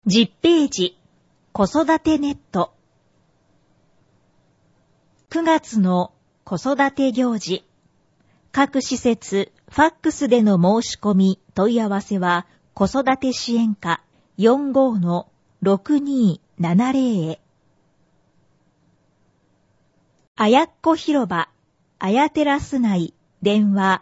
10ページ、子育てネット。9月の子育て行事。各施設、ファックスでの申し込み、問い合わせは、子育て支援課 45-6270 へ。あやっこ広場、あやテラス内、電話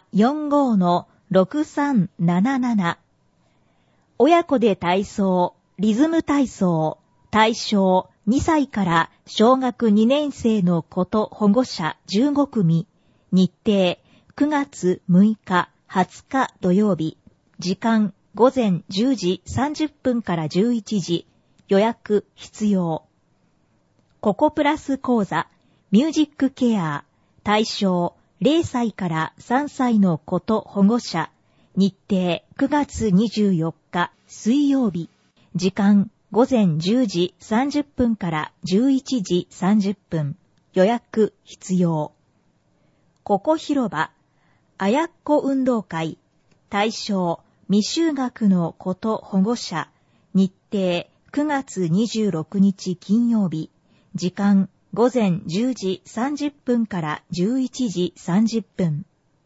45-6377。親子で体操、リズム体操、対象2歳から小学2年生の子と保護者15組、日程9月6日20日土曜日、時間午前10時30分から11時、予約必要。ココプラス講座、ミュージックケア、対象0歳から3歳の子と保護者、日程9月24日水曜日、時間午前10時30分から11時30分、予約必要。ここ広場、あやっこ運動会、対象未就学の子と保護者、日程9月26日金曜日、時間午前10時30分から11時30分。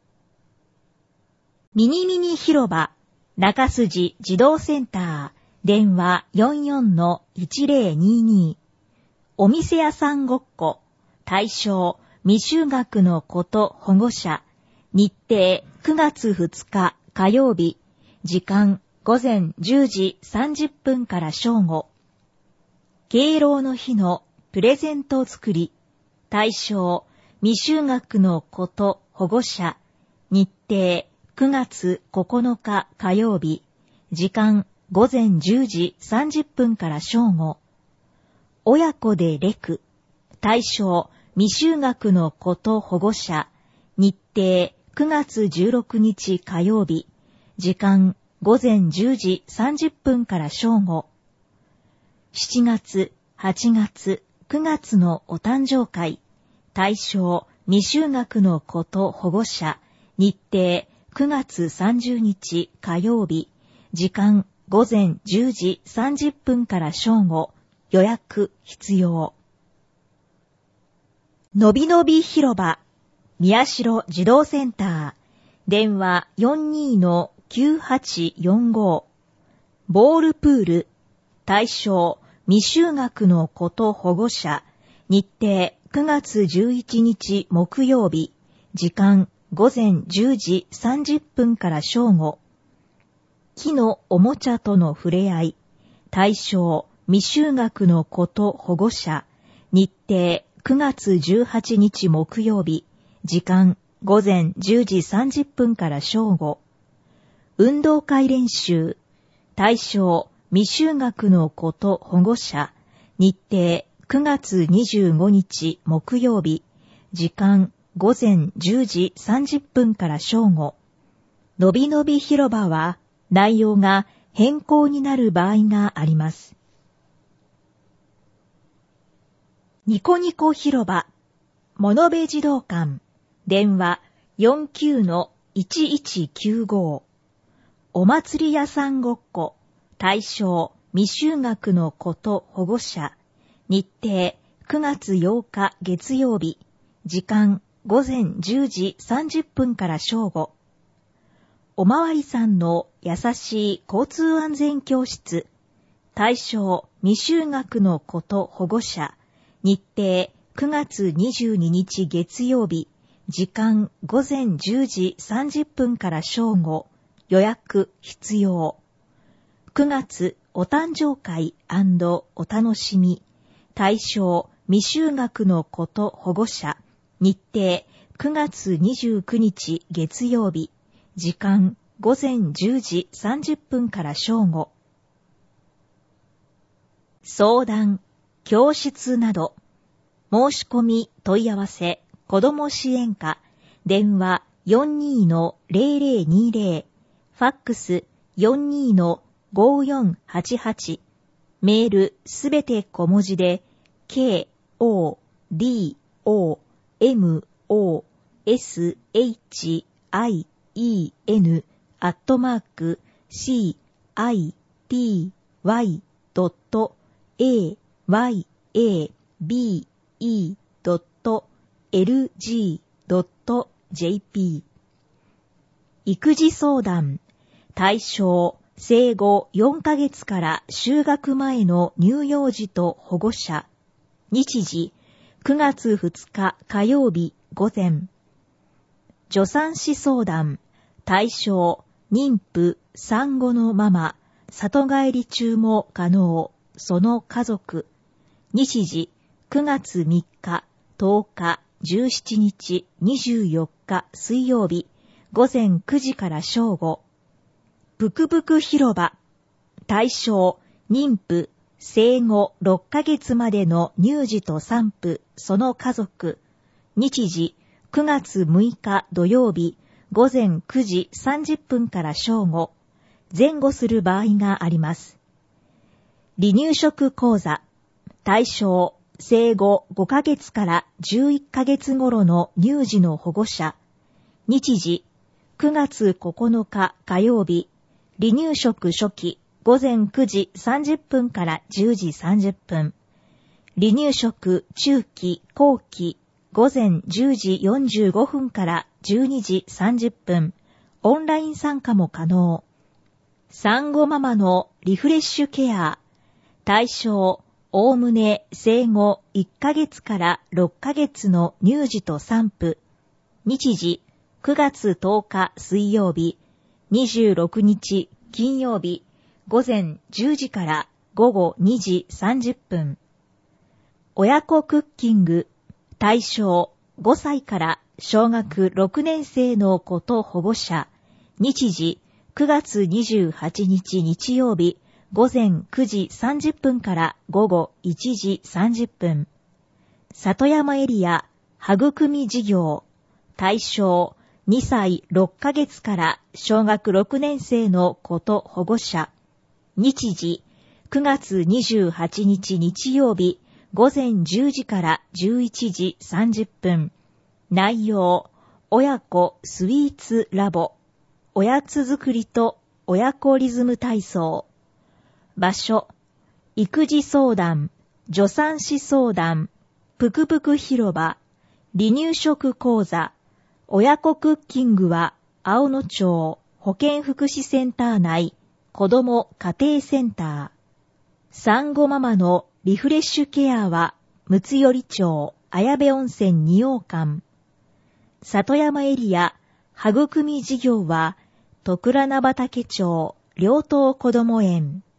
ミニミニ広場、中筋児童センター、電話 44-1022。お店屋さんごっこ、対象未就学の子と保護者、日程9月2日火曜日、時間午前10時30分から正午。敬老の日のプレゼント作り、対象未就学の子と保護者、日程9月9日火曜日、時間午前10時30分から正午。親子でレク、対象未就学の子と保護者、日程9月16日火曜日、時間午前10時30分から正午。7月、8月、9月のお誕生会、対象未就学の子と保護者、日程9月30日火曜日、時間午前10時30分から正午、予約必要。のびのび広場、宮代児童センター、電話 42-9845。ボールプール、対象未就学の子と保護者、日程9月11日木曜日、時間午前10時30分から正午。木のおもちゃとの触れ合い、対象未就学の子と保護者、日程9月18日木曜日、時間午前10時30分から正午。運動会練習、対象未就学の子と保護者、日程9月25日木曜日、時間午前10時30分から正午。のびのび広場は内容が変更になる場合があります。ニコニコ広場、物部児童館、電話 49-1195。お祭り屋さんごっこ、対象未就学の子と保護者、日程9月8日月曜日、時間午前10時30分から正午。おまわりさんの優しい交通安全教室、対象未就学の子と保護者、日程9月22日月曜日、時間午前10時30分から正午、予約必要。9月お誕生会&お楽しみ、対象未就学の子と保護者、日程9月29日月曜日、時間午前10時30分から正午。相談、教室など、申し込み問い合わせ、子ども支援課、電話 42-0020、ファックス 42-5488、メールすべて小文字で、KODOMOSHIEN @CITY www.ayabe.lg.jp 育児相談対象生後4ヶ月から就学前の乳幼児と保護者日時9月2日火曜日午前助産師相談対象妊婦産後のママ里帰り中も可能その家族日時9月3日10日17日24日水曜日午前9時から正午ブクブク広場対象妊婦生後6ヶ月までの乳児と産婦その家族日時9月6日土曜日午前9時30分から正午前後する場合があります。離乳食講座対象生後5ヶ月から11ヶ月頃の乳児の保護者日時9月9日火曜日離乳食初期午前9時30分から10時30分離乳食中期後期午前10時45分から12時30分オンライン参加も可能産後ママのリフレッシュケア対象おおむね生後1ヶ月から6ヶ月の乳児と産婦日時9月10日水曜日26日金曜日午前10時から午後2時30分親子クッキング対象5歳から小学6年生の子と保護者日時9月28日日曜日午前9時30分から午後1時30分里山エリア育み事業対象2歳6ヶ月から小学6年生の子と保護者日時9月28日日曜日午前10時から11時30分内容親子スイーツラボおやつ作りと親子リズム体操場所育児相談助産師相談ぷくぷく広場離乳食講座親子クッキングは青野町保健福祉センター内子ども家庭センター産後ママのリフレッシュケアは睦寄町綾部温泉二洋館里山エリア育み事業は徳良名畑町両棟こども園